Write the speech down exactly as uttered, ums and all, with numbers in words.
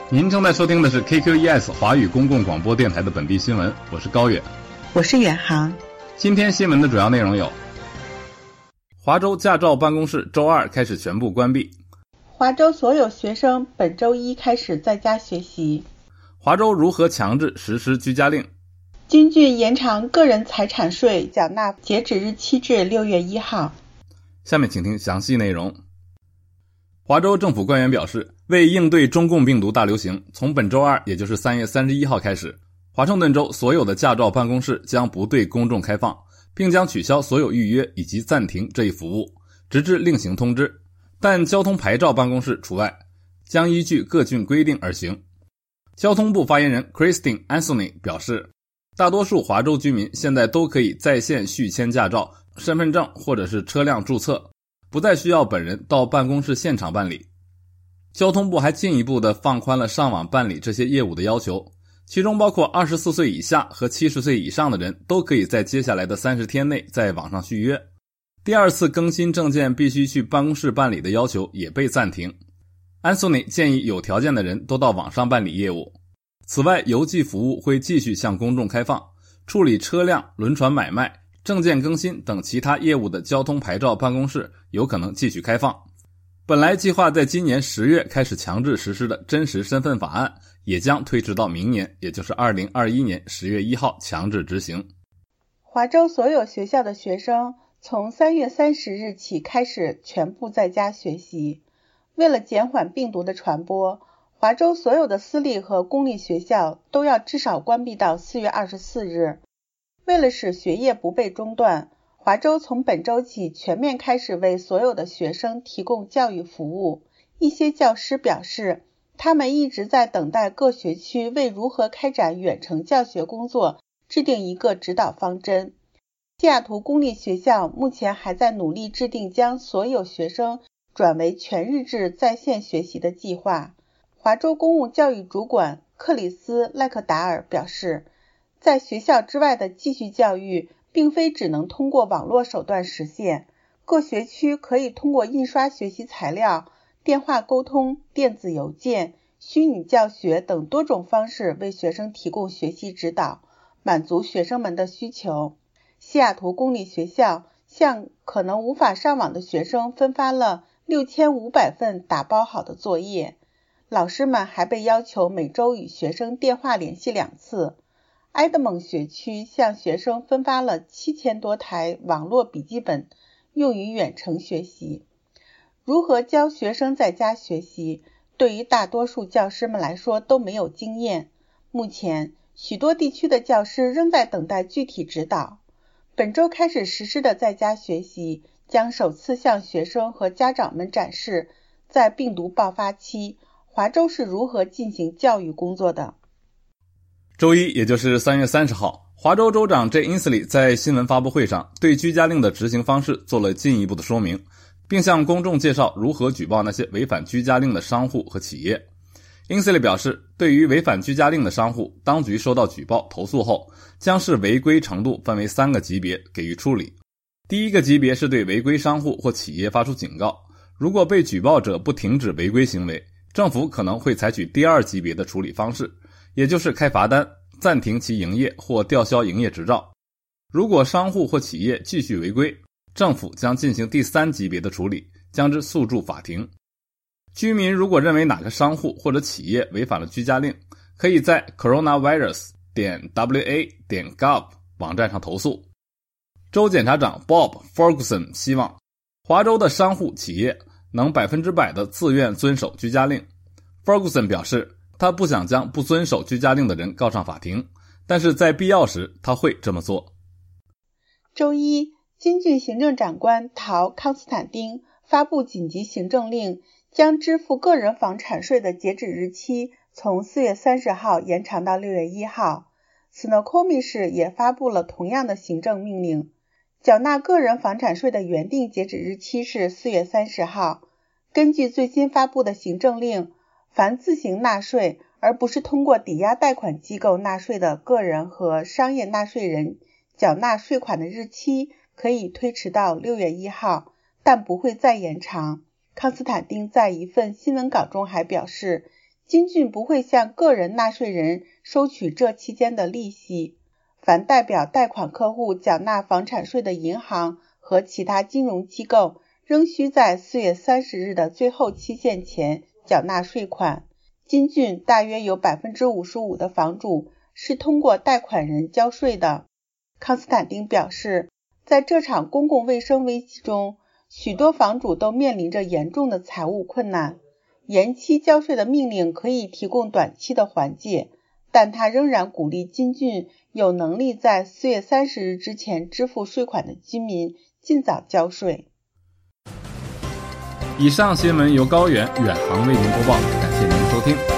您正在收听的是 K Q E S 华语公共广播电台的本地新闻，我是高远， 我是远航。 今天新闻的主要内容有：华州驾照办公室周二开始全部关闭； 华州所有学生本周一开始在家学习； 华州如何强制实施居家令； 京剧延长个人财产税缴纳截止日期至六月一号。 下面请听详细内容。华州政府官员表示，为应对中共病毒大流行，从本周二也就是三月三十一号开始，华盛顿州所有的驾照办公室将不对公众开放，并将取消所有预约以及暂停这一服务，直至另行通知。但交通牌照办公室除外，将依据各郡规定而行。交通部发言人 Christine Anthony 表示，大多数华州居民现在都可以在线续签驾照、身份证或者是车辆注册，不再需要本人到办公室现场办理。交通部还进一步的放宽了上网办理这些业务的要求，其中包括二十四岁以下和七十岁以上的人都可以在接下来的三十天内在网上续约。第二次更新证件必须去办公室办理的要求也被暂停。安索尼建议有条件的人都到网上办理业务。此外，邮寄服务会继续向公众开放，处理车辆、轮船买卖、证件更新等其他业务的交通牌照办公室有可能继续开放。本来计划在今年十月开始强制实施的真实身份法案也将推迟到明年，也就是二零二一年十月一号强制执行。 华州所有学校的学生从三月三十日起开始全部在家学习。为了减缓病毒的传播，华州所有的私立和公立学校都要至少关闭到四月二十四日。为了使学业不被中断，华州从本周起全面开始为所有的学生提供教育服务。一些教师表示，他们一直在等待各学区为如何开展远程教学工作制定一个指导方针。西雅图公立学校目前还在努力制定将所有学生转为全日制在线学习的计划。华州公务教育主管克里斯·赖克达尔表示，在学校之外的继续教育并非只能通过网络手段实现，各学区可以通过印刷学习材料、电话沟通、电子邮件、虚拟教学等多种方式为学生提供学习指导，满足学生们的需求。西雅图公立学校向可能无法上网的学生分发了六千五百份打包好的作业，老师们还被要求每周与学生电话联系两次。埃德蒙学区向学生分发了七千多台网络笔记本，用于远程学习。如何教学生在家学习，对于大多数教师们来说都没有经验。目前，许多地区的教师仍在等待具体指导。本周开始实施的在家学习将首次向学生和家长们展示，在病毒爆发期，华州是如何进行教育工作的。 周一，也就是三月三十号，华州州长 Jay Inslee 在新闻发布会上对居家令的执行方式做了进一步的说明，并向公众介绍如何举报那些违反居家令的商户和企业。Inslee 表示，对于违反居家令的商户，当局收到举报投诉后，将视违规程度分为三个级别给予处理。第一个级别是对违规商户或企业发出警告，如果被举报者不停止违规行为，政府可能会采取第二级别的处理方式，也就是开罚单、暂停其营业或吊销营业执照。如果商户或企业继续违规，政府将进行第三级别的处理，将之诉诸法庭。居民如果认为哪个商户或者企业违反了居家令，可以在 coronavirus 点 w a 点 gov 网站上投诉。州检察长 Bob Ferguson 希望华州的商户企业能百分之百的自愿遵守居家令。Ferguson 表示，他不想将不遵守居家令的人告上法庭，但是在必要时他会这么做。 周一，京郡行政长官陶康斯坦丁发布紧急行政令，将支付个人房产税的截止日期从四月三十号延长到六月一号。Snoqualmie 市也发布了同样的行政命令，缴纳个人房产税的原定截止日期是四月三十号。根据最新发布的行政令，凡自行纳税而不是通过抵押贷款机构纳税的个人和商业纳税人，缴纳税款的日期可以推迟到六月一号，但不会再延长。康斯坦丁在一份新闻稿中还表示， 金郡不会向个人纳税人收取这期间的利息。凡代表贷款客户缴纳房产税的银行和其他金融机构，仍需在四月三十日的最后期限前缴纳税款。金郡大约有 百分之五十五 的房主是通过贷款人交税的。康斯坦丁表示，在这场公共卫生危机中，许多房主都面临着严重的财务困难。延期交税的命令可以提供短期的缓解，但他仍然鼓励金郡有能力在四月三十日之前支付税款的居民尽早交税。 以上新闻由高远远航为您播报，感谢您的收听。